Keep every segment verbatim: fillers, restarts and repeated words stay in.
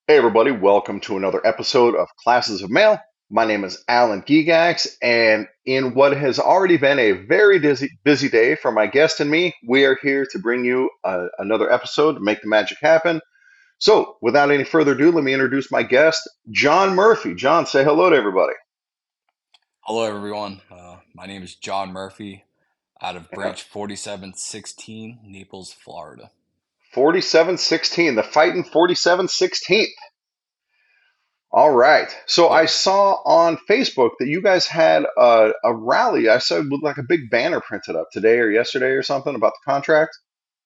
Hey everybody, welcome to another episode of Classes of Mail. My name is Alan Gigax, and in what has already been a very busy, busy day for my guest and me, we are here to bring you uh, another episode to make the magic happen. So, without any further ado, let me introduce my guest, John Murphy. John, say hello to everybody. Hello, everyone. Uh, my name is John Murphy out of Yeah. Branch forty-seven sixteen, Naples, Florida. forty-seven sixteen, the fighting forty-seven sixteenth. All right. So I Yes. saw on Facebook that you guys had a, a rally. I saw with like a big banner printed up today or yesterday or something about the contract.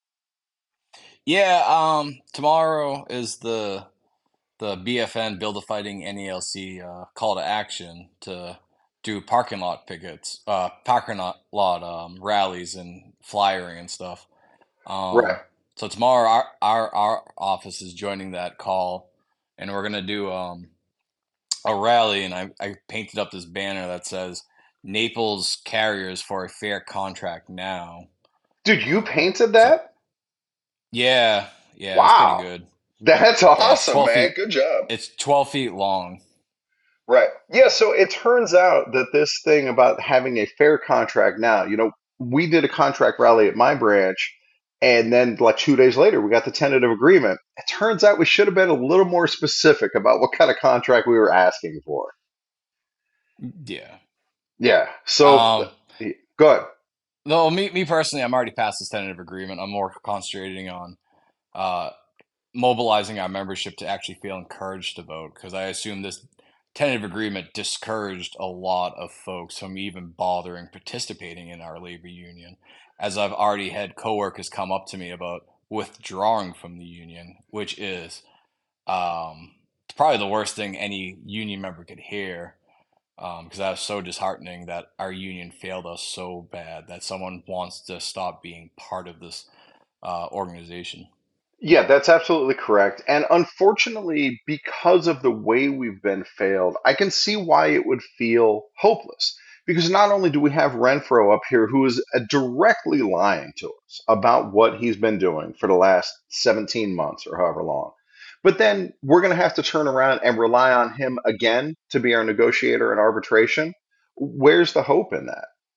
Yeah, um, tomorrow is the the B F N Build a Fighting N E L C uh, call to action to do parking lot pickets, uh, parking lot, lot um, rallies and flyering and stuff. Right. Um, so tomorrow our, our our office is joining that call, and we're gonna do um a rally, and I, I painted up this banner that says Naples carriers for a fair contract now. Dude, you Um, painted so that? yeah, yeah, it was pretty Wow. good. That's Yeah, it's awesome, twelve man. feet. Good job. It's twelve feet long. Right. Yeah, so it turns out that this thing about having a fair contract now, you know, we did a contract rally at my branch, and then like two days later, we got the tentative agreement. It turns out we should have been a little more specific about what kind of contract we were asking for. Yeah. Yeah. So Um. go ahead. No, me me personally, I'm already past this tentative agreement. I'm more concentrating on uh mobilizing our membership to actually feel encouraged to vote because I assume this tentative agreement discouraged a lot of folks from even bothering participating in our labor union, as I've already had coworkers come up to me about withdrawing from the union, which is um, probably the worst thing any union member could hear. Because that was so disheartening that our union failed us so bad that someone wants to stop being part of this uh, organization. Yeah, that's absolutely correct. And unfortunately, because of the way we've been failed, I can see why it would feel hopeless. Because not only do we have Renfro up here who is uh, directly lying to us about what he's been doing for the last seventeen months or however long, but then we're going to have to turn around and rely on him again to be our negotiator in arbitration. Where's the hope in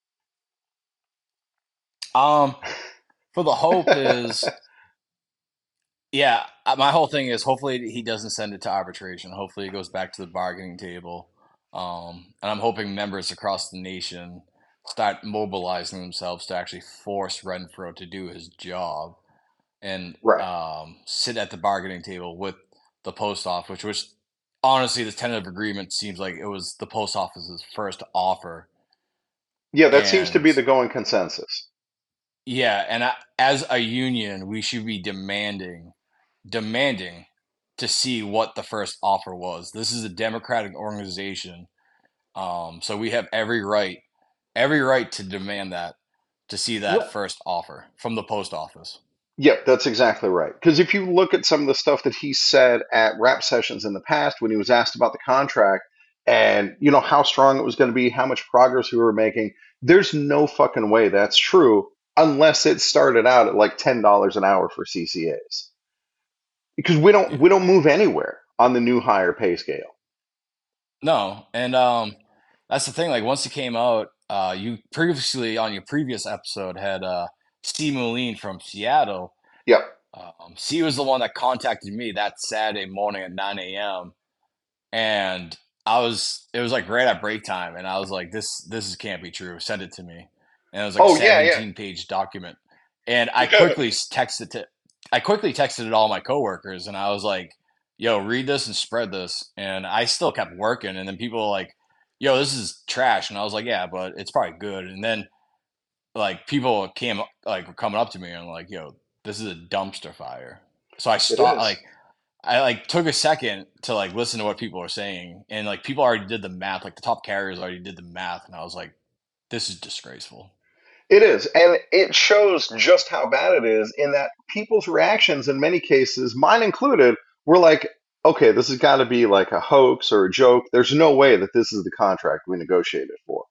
Um, for the hope that? is, yeah, uh, my whole thing is hopefully he doesn't send it to arbitration. Hopefully it goes back to the bargaining table. Um, and I'm hoping members across the nation start mobilizing themselves to actually force Renfro to do his job and Right. um, sit at the bargaining table with the post office, which honestly, the tentative agreement seems like it was the post office's first offer. Yeah, that seems to And be the going consensus. yeah, and I, as a union, we should be demanding demanding to see what the first offer was. This is a democratic organization, um, so we have every right, every right to demand that, to see that first offer from the post office. Yep, that's exactly right. Because if you look at some of the stuff that he said at rap sessions in the past when he was asked about the contract and you know how strong it was going to be, how much progress we were making, there's no fucking way that's true unless it started out at like ten dollars an hour for C C As. Because we don't Yeah. we don't move anywhere on the new higher pay scale. No, and um, that's the thing. Like once it came out, uh, you previously on your previous episode had uh, C. Moline from Seattle. Yep. Um, C was the one that contacted me that Saturday morning at nine a m and I was it was like right at break time, and I was like, this this is, can't be true. Send it to me, and it was like a Oh yeah, seventeen page document, and I yeah. quickly texted to I quickly texted it all my coworkers, and I was like, yo, read this and spread this, and I still kept working, and then people were like, yo, this is trash, and I was like, yeah, but it's probably good, and then like people came like were coming up to me and like, yo, this is a dumpster fire. So I It start is. like I like took a second to like listen to what people are saying, and like people already did the math. Like the top carriers already did the math, and I was like, "This is disgraceful." It is, and it shows just how bad it is in that people's reactions, in many cases, mine included, were like, okay, this has got to be like a hoax or a joke. There's no way that this is the contract we negotiated for.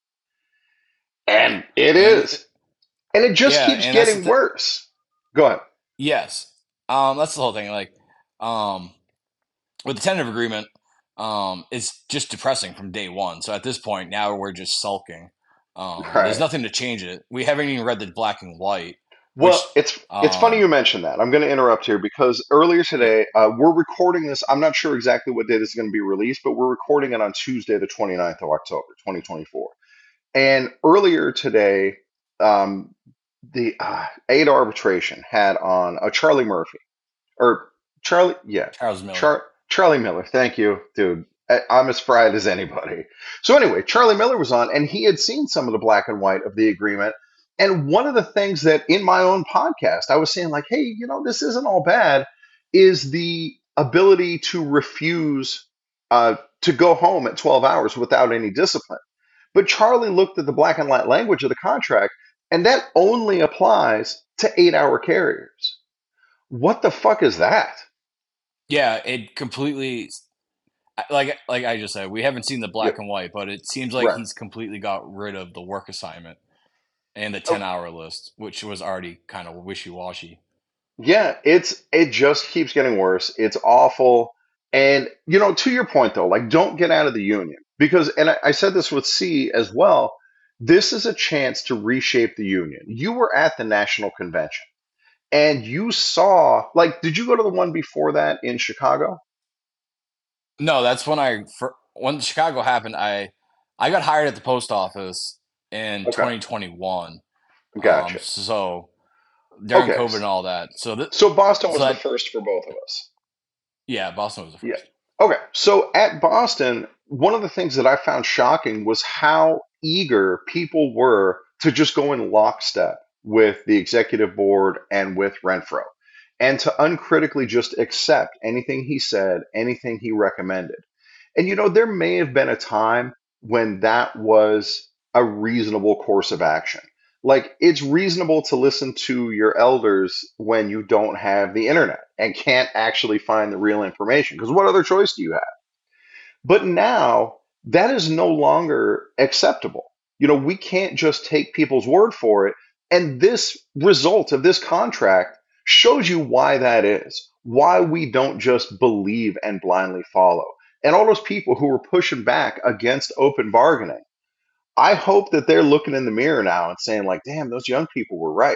And it And is. And it just yeah, keeps and that's the getting thing. worse. Go ahead. Yes, um, that's the whole thing. Like, um, with the tentative agreement, um, it's just depressing from day one. So at this point, now we're just sulking. Um, there's Right. nothing to change it. We haven't even read the black and white, Well, which, it's it's funny um, you mentioned that. I'm going to interrupt here because earlier yeah, today, uh, we're recording this. I'm not sure exactly what day this is going to be released, but we're recording it on Tuesday, the 29th of October, twenty twenty-four. And earlier today, um, the uh, A I D arbitration had on uh, Charlie Murphy or Charlie, yeah, Charles Miller. Char Charlie Miller. Thank you, dude. I, I'm as fried as anybody. So anyway, Charlie Miller was on, and he had seen some of the black and white of the agreement. And one of the things that in my own podcast I was saying, like, hey, you know, this isn't all bad, is the ability to refuse uh, to go home at twelve hours without any discipline. But Charlie looked at the black and white language of the contract, and that only applies to eight-hour carriers. What the fuck is that? Yeah, it completely like like I just said, we haven't seen the Yep. black and white, but it seems like Right. he's completely got rid of the work assignment and the Oh, ten hour list, which was already kind of wishy washy. yeah, it's it just keeps getting worse. It's awful. And you know, to your point though, like don't get out of the union because and I, I said this with C as well. This is a chance to reshape the union. You were at the national convention and you saw like did you go to the one before that in Chicago? No, that's when I for, when Chicago happened. I I got hired at the post office in Okay, twenty twenty-one. Um, gotcha. so during Okay, COVID and all that. So that so Boston so was the that first for both of us. yeah, Boston was the Yeah. first. Okay. So at Boston, one of the things that I found shocking was how eager people were to just go in lockstep with the executive board and with Renfro and to uncritically just accept anything he said, anything he recommended. And you know, there may have been a time when that was a reasonable course of action. Like, it's reasonable to listen to your elders when you don't have the internet and can't actually find the real information. Because what other choice do you have? But now that is no longer acceptable. You know, we can't just take people's word for it. And this result of this contract shows you why that is, why we don't just believe and blindly follow. And all those people who were pushing back against open bargaining, I hope that they're looking in the mirror now and saying, like, damn, those young people were right.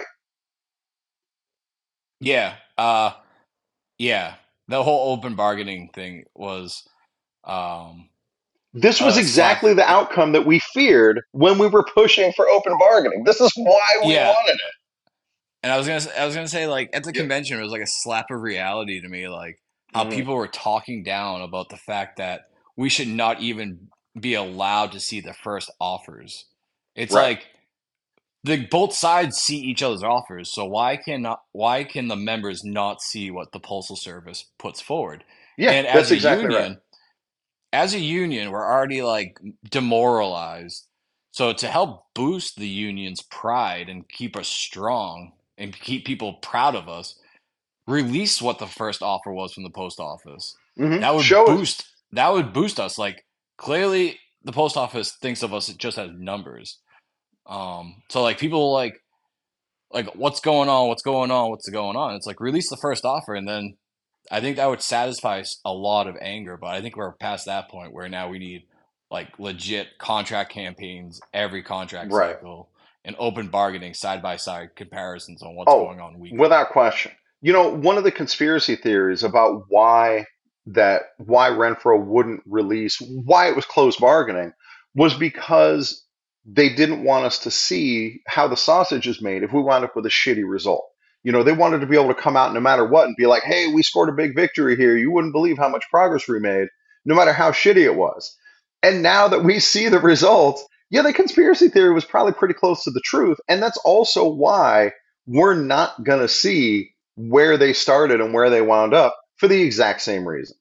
Yeah. Uh, yeah. The whole open bargaining thing was um This was a slap. exactly the outcome that we feared when we were pushing for open bargaining. This is why we Yeah, wanted and I was gonna, I was gonna say, like at the it. convention, it was like a slap of reality to me, like how Yep. people were talking down about the fact that we should not even be allowed to see the first offers. It's Right. like the both sides see each other's offers, so why can not, why can the members not see what the postal service puts forward? Yeah, And that's as a exactly right. union, as a union, we're already like demoralized. So to help boost the union's pride and keep us strong and keep people proud of us, release what the first offer was from the post office. Hmm. That would Show us. boost that would boost us. Like clearly the post office thinks of us just as numbers. Um so like people like like what's going on, what's going on, what's going on? It's like release the first offer and then I think that would satisfy a lot of anger, but I think we're past that point where now we need like legit contract campaigns every contract Right. cycle and open bargaining side by side comparisons on what's Oh, going on weekly. without question. You know, one of the conspiracy theories about why that why Renfro wouldn't release why it was closed bargaining was because they didn't want us to see how the sausage is made if we wound up with a shitty result. You know, they wanted to be able to come out no matter what and be like, "Hey, we scored a big victory here. You wouldn't believe how much progress we made, no matter how shitty it was." And now that we see the results, yeah, the conspiracy theory was probably pretty close to the truth, and that's also why we're not going to see where they started and where they wound up for the exact same reason.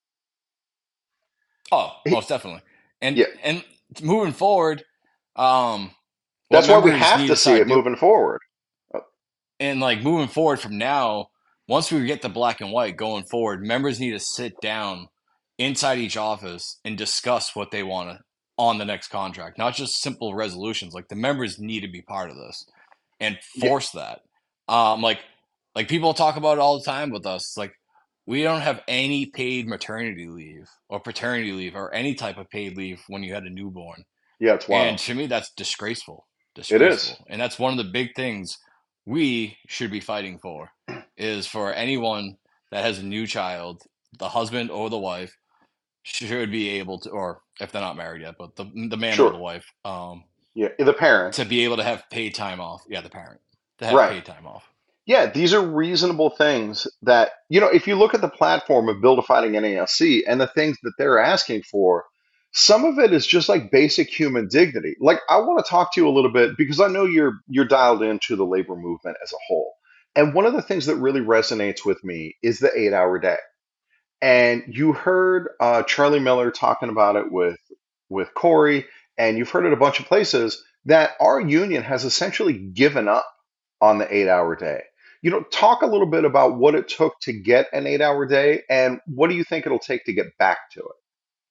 Oh, most definitely. And Yeah, and moving forward, um, what that's why we members have need to to see start it do moving forward. Uh, and like moving forward from now, once we get the black and white going forward, members need to sit down inside each office and discuss what they want to on the next contract, not just simple resolutions. Like the members need to be part of this and Yeah, force that. Um, like like people talk about it all the time with us. Like we don't have any paid maternity leave or paternity leave or any type of paid leave when you had a newborn. Yeah, it's And wild. to me, that's disgraceful. It is. Disgraceful. And that's one of the big things we should be fighting for is for anyone that has a new child, the husband or the wife should be able to, or if they're not married yet, but the, the man or Sure. the wife, um, Yeah, the to parents. be able to have paid time off. Yeah, the parent to have Right. paid time off. Yeah, these are reasonable things that, you know, if you look at the platform of Build a Fighting N A L C and the things that they're asking for, some of it is just like basic human dignity. Like I want to talk to you a little bit because I know you're you're dialed into the labor movement as a whole. And one of the things that really resonates with me is the eight-hour day. And you heard uh, Charlie Miller talking about it with with Corey, and you've heard it a bunch of places that our union has essentially given up on the eight-hour day. You know, talk a little bit about what it took to get an eight-hour day, and what do you think it'll take to get back to it?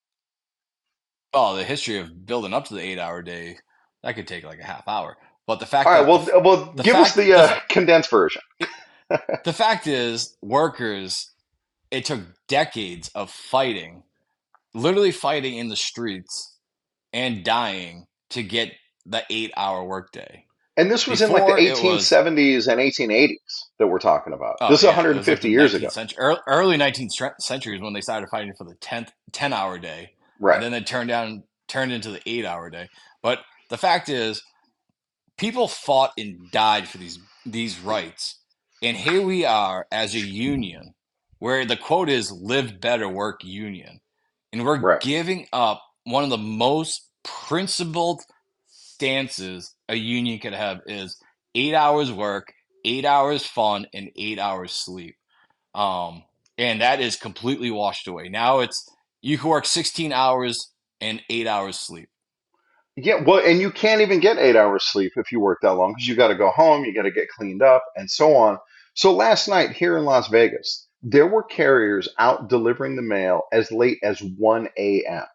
Oh, the history of building up to the eight hour day, that could take like a half hour. But the All fact right, that the well, well, the give us fact the the uh, condensed version. the fact is, workers, it took decades of fighting, literally fighting in the streets and dying to get the eight hour workday. And this was in like the Before it was, eighteen seventies and eighteen eighties that we're talking about. oh This is yeah, it was like the one hundred fifty years ago. nineteenth century, ear- early nineteenth century is when they started fighting for the tenth ten hour day, and Right. then they turned down turned into the eight hour day. But the fact is, people fought and died for these these rights, and here we are as a union, where the quote is "Live Better, Work Union," and we're Right. giving up one of the most principled stances a union could have is eight hours work, eight hours fun, and eight hours sleep. Um, and that is completely washed away. Now it's you can work sixteen hours and eight hours sleep. Yeah, well, and you can't even get eight hours sleep if you work that long because you got to go home, you got to get cleaned up, and so on. So last night here in Las Vegas, there were carriers out delivering the mail as late as one a m.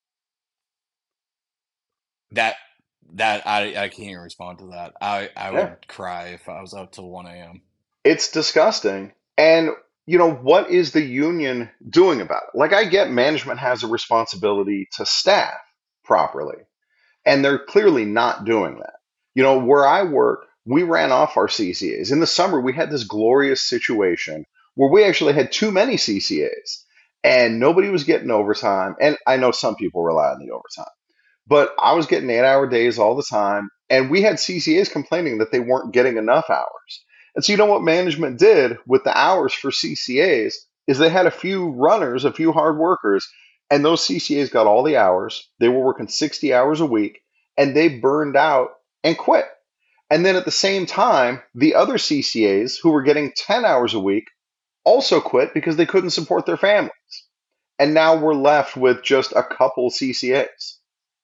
That that I I can't even respond to that. I I Yeah, would cry if I was up till one a m. it's disgusting. And, you know, what is the union doing about it? Like, I get management has a responsibility to staff properly. And they're clearly not doing that. You know, where I work, we ran off our C C As. In the summer, we had this glorious situation where we actually had too many C C As and nobody was getting overtime. And I know some people rely on the overtime, but I was getting eight hour days all the time. And we had C C As complaining that they weren't getting enough hours. And so, you know what management did with the hours for C C As is they had a few runners, a few hard workers, and those C C As got all the hours. They were working sixty hours a week and they burned out and quit. And then at the same time, the other C C As who were getting ten hours a week also quit because they couldn't support their families. And now we're left with just a couple C C As.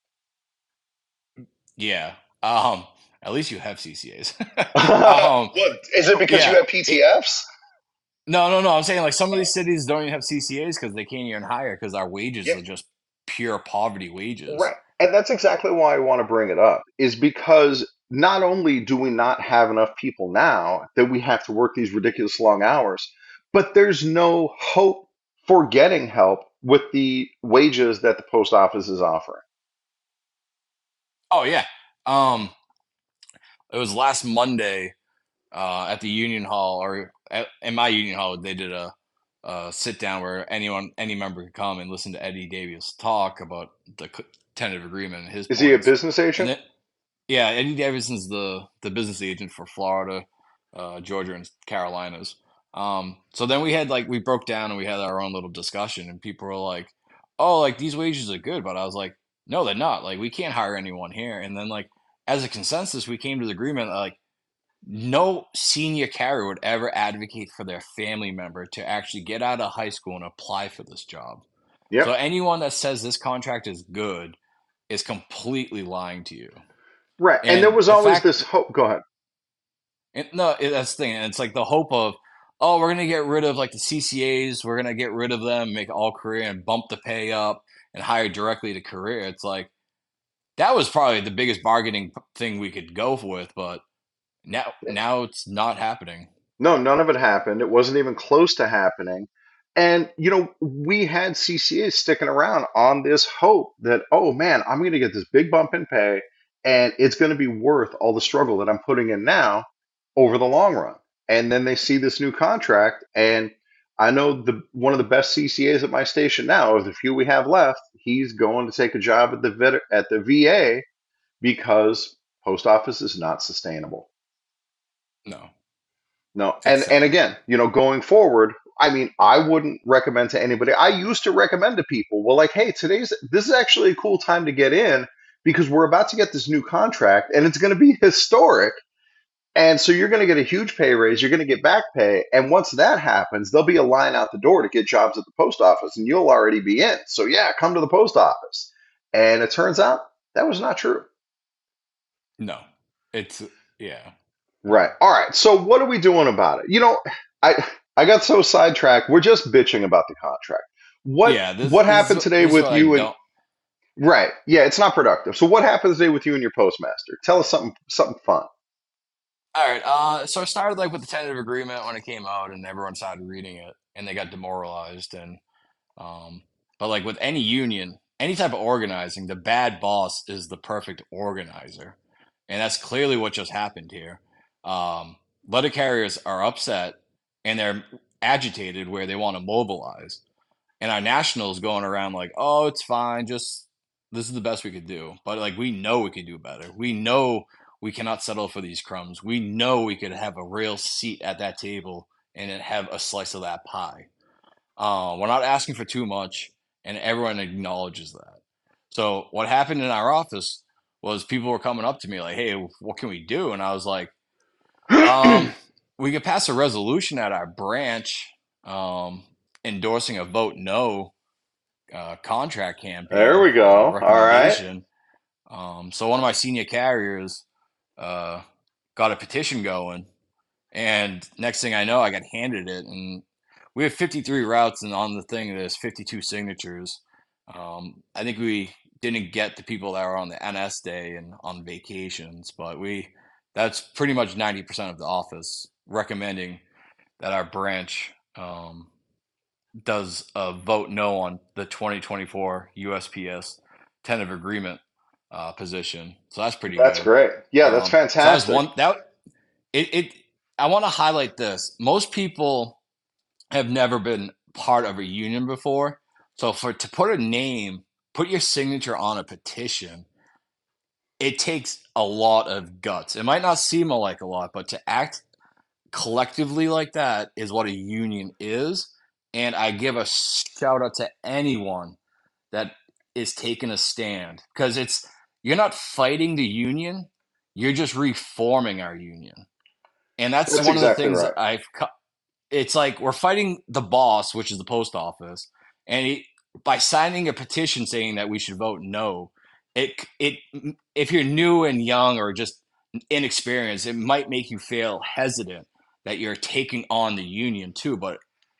Yeah. Um. At least you have C C As. um. What is it because you Yeah. have It, P T Fs? no, no, no. I'm saying like some of these cities don't even have C C As because they can't even hire because our wages Yeah, are just pure poverty wages. right. And that's exactly why I want to bring it up, is because not only do we not have enough people now that we have to work these ridiculous long hours, but there's no hope for getting help with the wages that the post office is offering. Oh yeah. Um. It was last Monday uh, at the Union Hall, or at, in my Union Hall, they did a, a sit down where anyone, any member could come and listen to Eddie Davis talk about the c- tentative agreement and his Is he a points. business And agent? then, yeah, Eddie Davidson's the the business agent for Florida, uh, Georgia, and Carolinas. Um, so then we had like we broke down and we had our own little discussion, and people were like, "Oh, like these wages are good," but I was like, "No, they're not. Like we can't hire anyone here." And then like as a consensus, we came to the agreement that, like no senior carrier would ever advocate for their family member to actually get out of high school and apply for this job. So Yep. anyone that says this contract is good is completely lying to you. Right. And there And was the always fact, this hope. Go ahead. and no, it, that's the thing. And it's like the hope of, oh, we're gonna get rid of like the C C As, we're gonna get rid of them, make all career and bump the pay up and hire directly to career. It's like that was probably the biggest bargaining thing we could go with, but now now it's not happening. No, none of it happened. It wasn't even close to happening. And, you know, we had C C As sticking around on this hope that, oh man, I'm going to get this big bump in pay and it's going to be worth all the struggle that I'm putting in now over the long run. And then they see this new contract. And I know the one of the best C C As at my station now, of the few we have left, he's going to take a job at the vet, at the V A because post office is not sustainable. No, No, it's and and insane. again, you know, going forward, I mean, I wouldn't recommend to anybody. I used to recommend to people, well, like, hey, today's this is actually a cool time to get in because we're about to get this new contract and it's going to be historic. And so you're going to get a huge pay raise, you're going to get back pay, and once that happens, there'll be a line out the door to get jobs at the post office and you'll already be in. So yeah, come to the post office. And it turns out that was not true. No, it's yeah, Right. All right. So what are we doing about it? You know, I I got so sidetracked. We're just bitching about the contract. What yeah. This what this is happened today this is with what I you and don't. right? Yeah, it's not productive. So what happened today with you and your postmaster? Tell us something something fun. All right. Uh, so I started like with the tentative agreement when it came out, and everyone started reading it, and they got demoralized. And um, but like with any union, any type of organizing, the bad boss is the perfect organizer, and that's clearly what just happened here. Um, Letter carriers are upset, and they're agitated where they want to mobilize, and our nationals going around like, oh, it's fine, just this is the best we could do. But like we know we could do better. We know we cannot settle for these crumbs. We know we could have a real seat at that table and have a slice of that pie. Uh, we're not asking for too much, and everyone acknowledges that. So what happened in our office was people were coming up to me like, "Hey, what can we do?" And I was like, um, "We could pass a resolution at our branch, um, endorsing a vote no uh, contract There campaign we uh, go. All right. recommendation." Um, so one of my senior carriers uh, got a petition going, and next thing I know, I got handed it, and we have fifty-three routes, and on the thing there's fifty-two signatures. Um, I think we didn't get the people that were on the N S day and on vacations, but we that's pretty much ninety percent of the office recommending that our branch um, does a vote no on the twenty twenty-four U S P S tentative agreement uh, position. So that's pretty That's good. great. Yeah, that's Um, so that was fantastic. one that it, it I want to highlight this. Most people have never been part of a union before. So for to put a name, put your signature on a petition, it takes a lot of guts. It might not seem like a lot, but to act collectively like that is what a union is. And I give a shout out to anyone that is taking a stand because it's you're not fighting the union, you're just reforming our union. And that's That's one of the exactly things right. I've it's like we're fighting the boss, which is the post office, and he, by signing a petition saying that we should vote no, it it if you're new and young or just inexperienced, it might make you feel hesitant that you're taking on the union too. But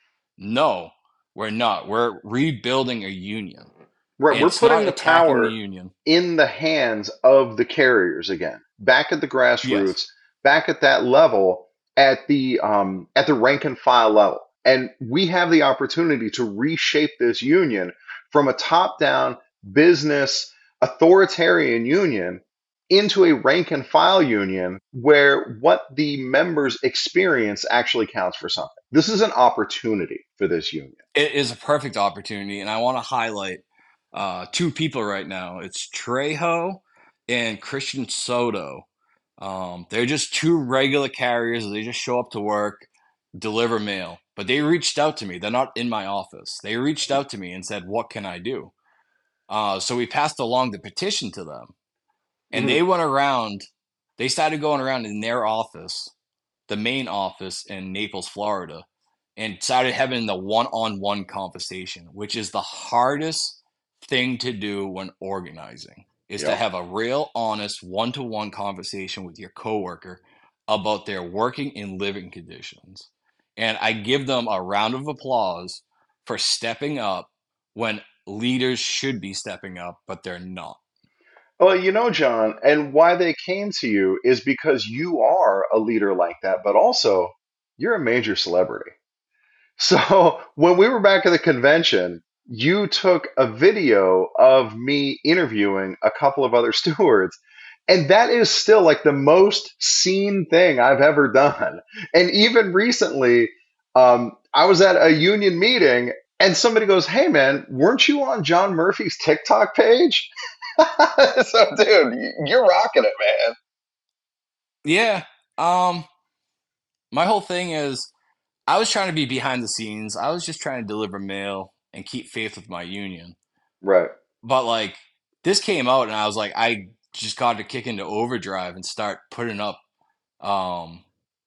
no, we're not. We're rebuilding a union, Right. and We're it's putting not the attacking the power union. in the hands of the carriers again, back at the Yes, grassroots, back at that level, at the um, at the rank and file level. And we have the opportunity to reshape this union from a top-down business authoritarian union into a rank and file union where what the members experience actually counts for something. This is an opportunity for this union. it is a perfect opportunity, and I want to highlight uh, two people right now. It's Trejo and Christian Soto. Um, they're just two regular carriers. They just show up to work, deliver mail. But they reached out to me. They're not in my office. They reached out to me and said, "What can I do?" Uh, so we passed along the petition to them, and Mhm. they went around. They started going around in their office, the main office in Naples, Florida, and started having the one-on-one conversation, which is the hardest thing to do when organizing, is to Yep. have a real honest one-to-one conversation with your coworker about their working and living conditions. And I give them a round of applause for stepping up when leaders should be stepping up, but they're not. Well, you know, John, and why they came to you is because you are a leader like that, but also you're a major celebrity. So when we were back at the convention, you took a video of me interviewing a couple of other stewards. And that is still like the most seen thing I've ever done. And even recently, um, I was at a union meeting and somebody goes, "Hey man, weren't you on John Murphy's TikTok page?" So, dude, you're rocking it, man. Yeah. Um, my whole thing is I was trying to be behind the scenes. I was just trying to deliver mail and keep faith with my union. Right. But like this came out and I was like, I just got to kick into overdrive and start putting up um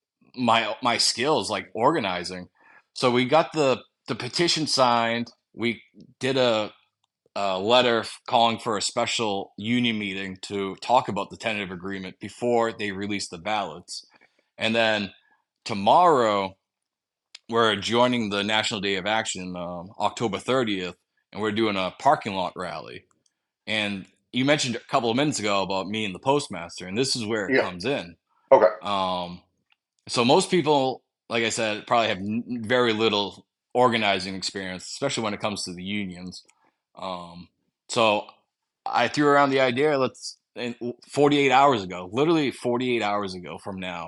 my my skills like organizing. So we got the the petition signed. We did a, a letter calling for a special union meeting to talk about the tentative agreement before they release the ballots. And then tomorrow we're joining the National Day of Action, um, October thirtieth, and we're doing a parking lot rally. And you mentioned a couple of minutes ago about me and the postmaster, and this is where it Yeah. comes in. Okay. Um, so most people, like I said, probably have n- very little organizing experience, especially when it comes to the unions. Um, so I threw around the idea, let's in forty-eight hours ago, literally forty-eight hours ago from now,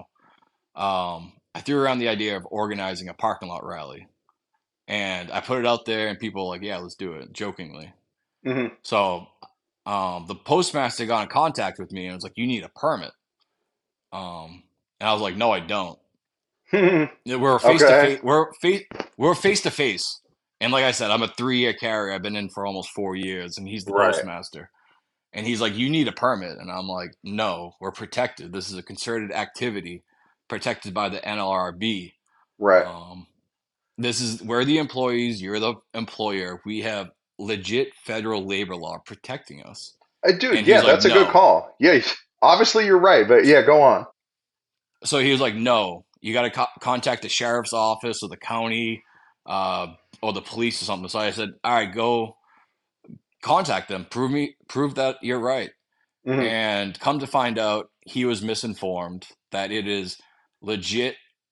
um, I threw around the idea of organizing a parking lot rally. And I put it out there, and people were like, yeah, let's do it, jokingly. Hmm. So um, the postmaster got in contact with me and was like, you need a permit. Um, and I was like, no, I don't. We're face to Okay. face. We're face. We're face to face. And like I said, I'm a three year carrier. I've been in for almost four years, and he's the Right. postmaster. And he's like, "You need a permit," and I'm like, "No, we're protected. This is a concerted activity, protected by the N L R B. Right. Um, this is we're the employees. You're the employer. We have legit federal labor law protecting us." Uh, dude, And yeah, he's like, that's a good "No." call. Yeah, obviously you're right, but yeah, go on. So he was like, "No, you got to co- contact the sheriff's office or the county, uh, or the police or something." So I said, "All right, go contact them. Prove me, prove that you're right." Hmm. And come to find out, he was misinformed that it is legit,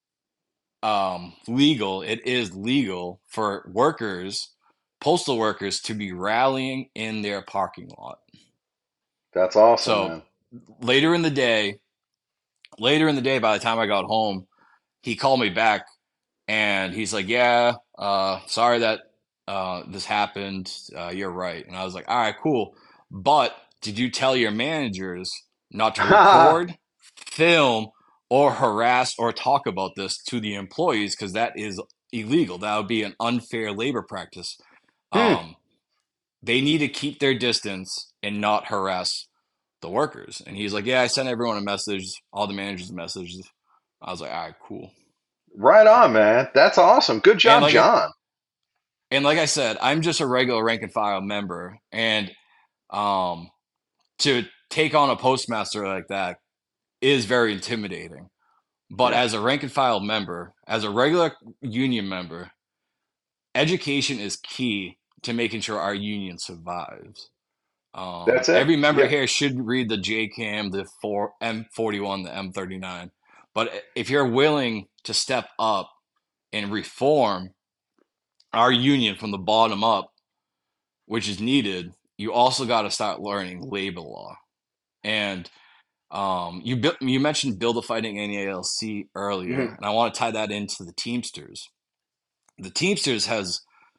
um, legal. It is legal for workers, postal workers, to be rallying in their parking lot. That's awesome, So man. later in the day, later in the day, by the time I got home, he called me back and he's like, "Yeah, uh, sorry that uh, this happened. Uh, you're right." And I was like, "All right, cool. But did you tell your managers not to record, film, or harass or talk about this to the employees because that is illegal. That would be an unfair labor practice. Hmm. Um, they need to keep their distance and not harass the workers." And he's like, "Yeah, I sent everyone a message, all the managers a message." I was like, "All right, cool." Right on, man. That's awesome. Good And job, like I, John. and like I said, I'm just a regular rank and file member, and um, to take on a postmaster like that is very intimidating. But Yeah, as a rank and file member, as a regular union member, education is key to making sure our union survives. Um, that's it. every member Yeah. here should read the J CAM, the four, M forty-one, the M thirty-nine. But if you're willing to step up and reform our union from the bottom up, which is needed, you also got to start learning labor law. And um, you you mentioned Build a Fighting N A L C earlier, Hmm. and I want to tie that into the Teamsters. The Teamsters has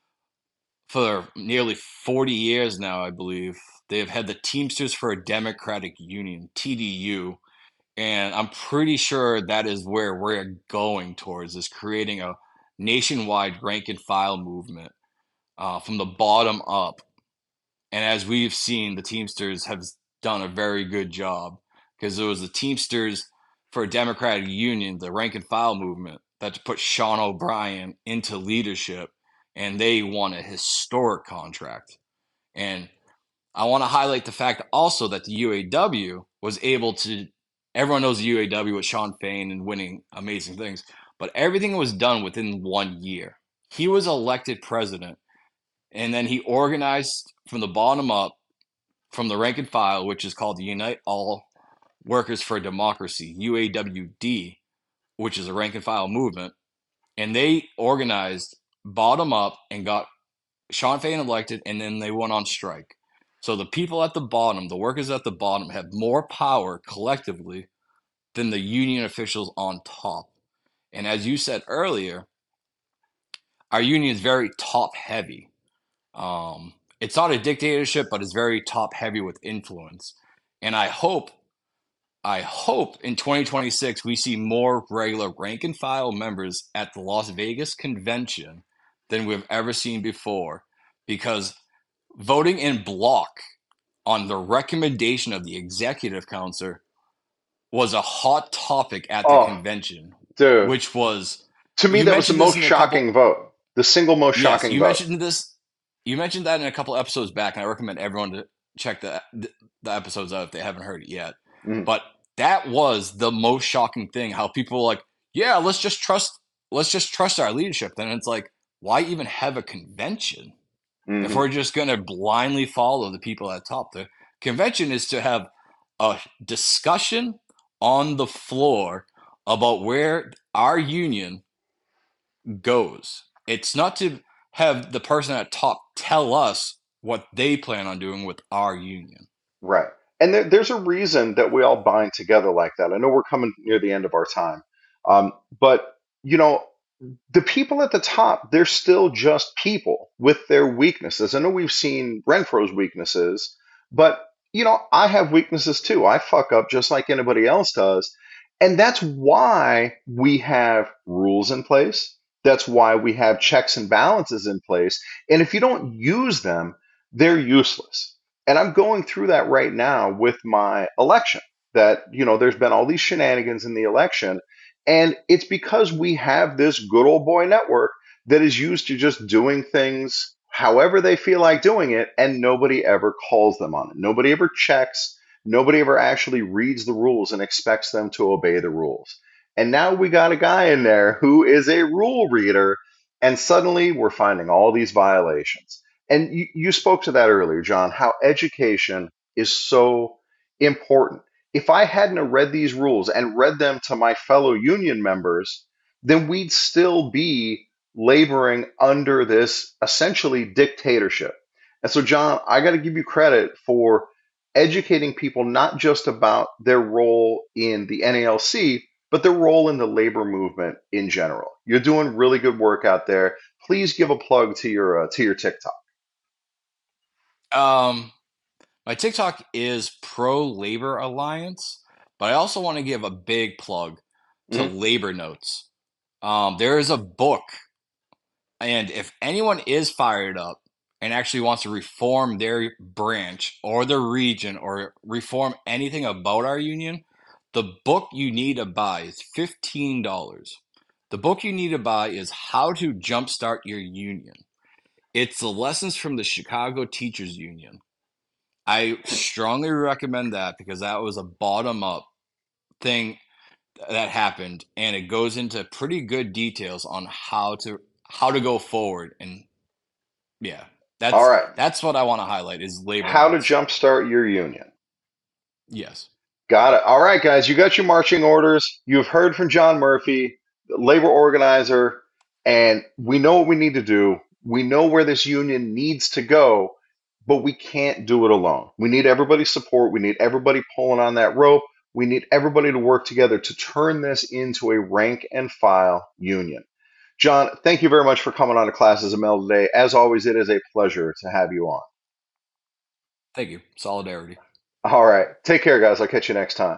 for nearly forty years now, I believe, they have had the Teamsters for a Democratic Union, T D U, and I'm pretty sure that is where we're going towards, is creating a nationwide rank and file movement uh, from the bottom up. And as we've seen, the Teamsters have done a very good job because it was the Teamsters for a Democratic Union, the rank and file movement, that put Sean O'Brien into leadership, and they won a historic contract. And I want to highlight the fact also that the U A W was able to. Everyone knows the U A W with Sean Fain and winning amazing things, but everything was done within one year. He was elected president, and then he organized from the bottom up, from the rank and file, which is called the Unite All Workers for Democracy, U A W D, which is a rank and file movement. and they organized bottom up and got Sean Fain elected, and then they went on strike. So the people at the bottom, the workers at the bottom, have more power collectively than the union officials on top. And as you said earlier, our union is very top heavy. Um, it's not a dictatorship, but it's very top heavy with influence. And I hope, I hope in twenty twenty-six we see more regular rank and file members at the Las Vegas convention than we've ever seen before, because voting in block on the recommendation of the executive council was a hot topic at the Oh, convention, dude. which was, To me, you that was the mentioned this most in a couple, shocking vote. The single most yes, shocking you vote. mentioned this, you mentioned that in a couple episodes back, and I recommend everyone to check the the episodes out if they haven't heard it yet. Mm, But that was the most shocking thing. How people were like, yeah, let's just trust, let's just trust our leadership. Then it's like, why even have a convention if hmm we're just going to blindly follow the people at top? The convention is to have a discussion on the floor about where our union goes. It's not to have the person at top tell us what they plan on doing with our union. Right. And there, there's a reason that we all bind together like that. I know we're coming near the end of our time. Um, but, you know, the people at the top, they're still just people with their weaknesses. I know we've seen Renfro's weaknesses, but you know, I have weaknesses too. I fuck up just like anybody else does. And that's why we have rules in place. That's why we have checks and balances in place. And if you don't use them, they're useless. And I'm going through that right now with my election. That, you know, there's been all these shenanigans in the election, and it's because we have this good old boy network that is used to just doing things however they feel like doing it, and nobody ever calls them on it. Nobody ever checks. Nobody ever actually reads the rules and expects them to obey the rules. And now we got a guy in there who is a rule reader, and suddenly we're finding all these violations. And you, you spoke to that earlier, John, how education is so important. If I hadn't have read these rules and read them to my fellow union members, then we'd still be laboring under this essentially dictatorship. And so, John, I got to give you credit for educating people not just about their role in the N A L C, but their role in the labor movement in general. You're doing really good work out there. Please give a plug to your uh, to your TikTok. Um, my TikTok is Pro Labor Alliance, but I also want to give a big plug to Mhm. Labor Notes. Um, there is a book, and if anyone is fired up and actually wants to reform their branch or their region or reform anything about our union, the book you need to buy is fifteen dollars. The book you need to buy is How to Jumpstart Your Union. It's the lessons from the Chicago Teachers Union. I strongly recommend that because that was a bottom up thing that happened, and it goes into pretty good details on how to how to go forward. And yeah, All that's right. that's what I want to highlight is labor How to notes. jumpstart your union. Yes. Got it. All right, guys, you got your marching orders. You've heard from John Murphy, the labor organizer, and we know what we need to do. We know where this union needs to go, but we can't do it alone. We need everybody's support. We need everybody pulling on that rope. We need everybody to work together to turn this into a rank and file union. John, thank you very much for coming on to Classes of Mel today. As always, it is a pleasure to have you on. Thank you. Solidarity. All right. Take care, guys. I'll catch you next time.